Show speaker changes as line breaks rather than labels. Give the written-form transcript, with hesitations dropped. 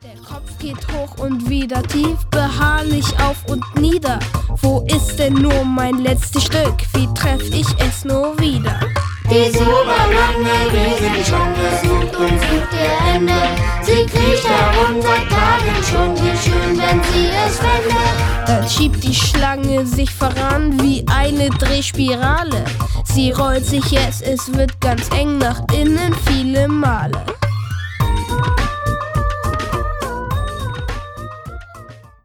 Der Kopf geht hoch und wieder tief, beharrlich auf und nieder. Wo ist denn nur mein letztes Stück? Wie treff ich es nur wieder?
Die super lange Riesenschlange sucht und sucht ihr Ende. Sie kriecht herum seit Tagen schon, wie schön, wenn sie es fände.
Dann schiebt die Schlange sich voran wie eine Drehspirale. Sie rollt sich jetzt, es wird ganz eng nach innen viele Male.